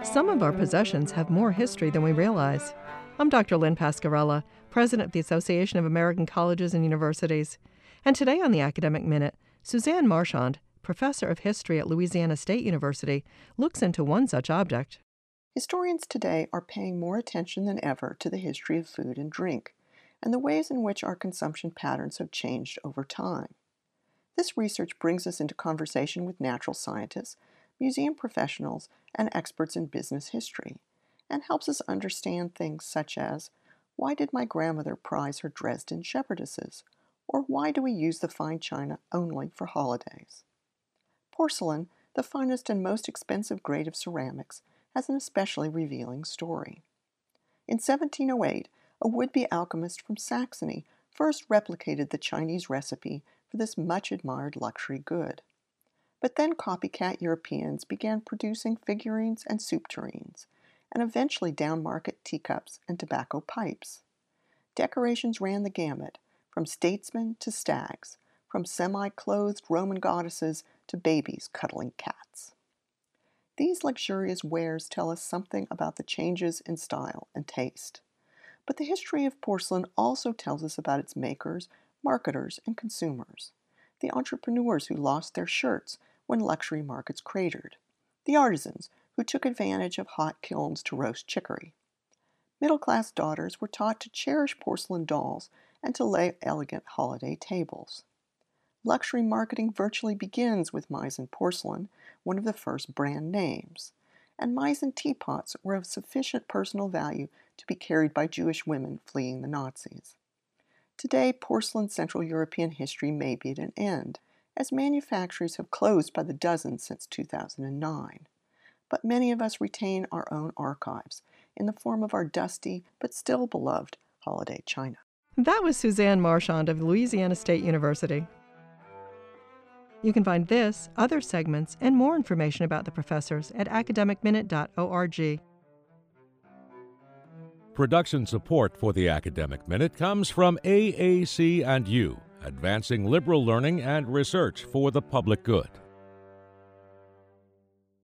Some of our possessions have more history than we realize. I'm Dr. Lynn Pascarella, president of the Association of American Colleges and Universities. And today on the Academic Minute, Suzanne Marchand, professor of history at Louisiana State University, looks into one such object. Historians today are paying more attention than ever to the history of food and drink, and the ways in which our consumption patterns have changed over time. This research brings us into conversation with natural scientists, museum professionals, and experts in business history, and helps us understand things such as, why did my grandmother prize her Dresden shepherdesses? Or why do we use the fine china only for holidays? Porcelain, the finest and most expensive grade of ceramics, has an especially revealing story. In 1708, a would-be alchemist from Saxony first replicated the Chinese recipe for this much-admired luxury good. But then copycat Europeans began producing figurines and soup tureens, and eventually down-market teacups and tobacco pipes. Decorations ran the gamut, from statesmen to stags, from semi-clothed Roman goddesses to babies cuddling cats. These luxurious wares tell us something about the changes in style and taste. But the history of porcelain also tells us about its makers, marketers, and consumers. The entrepreneurs who lost their shirts when luxury markets cratered. The artisans who took advantage of hot kilns to roast chicory. Middle-class daughters were taught to cherish porcelain dolls and to lay elegant holiday tables. Luxury marketing virtually begins with Meissen porcelain, one of the first brand names, and Meissen teapots were of sufficient personal value to be carried by Jewish women fleeing the Nazis. Today, porcelain Central European history may be at an end, as manufactories have closed by the dozen since 2009. But many of us retain our own archives in the form of our dusty but still beloved holiday china. That was Suzanne Marchand of Louisiana State University. You can find this, other segments, and more information about the professors at academicminute.org. Production support for the Academic Minute comes from AAC&U, advancing liberal learning and research for the public good.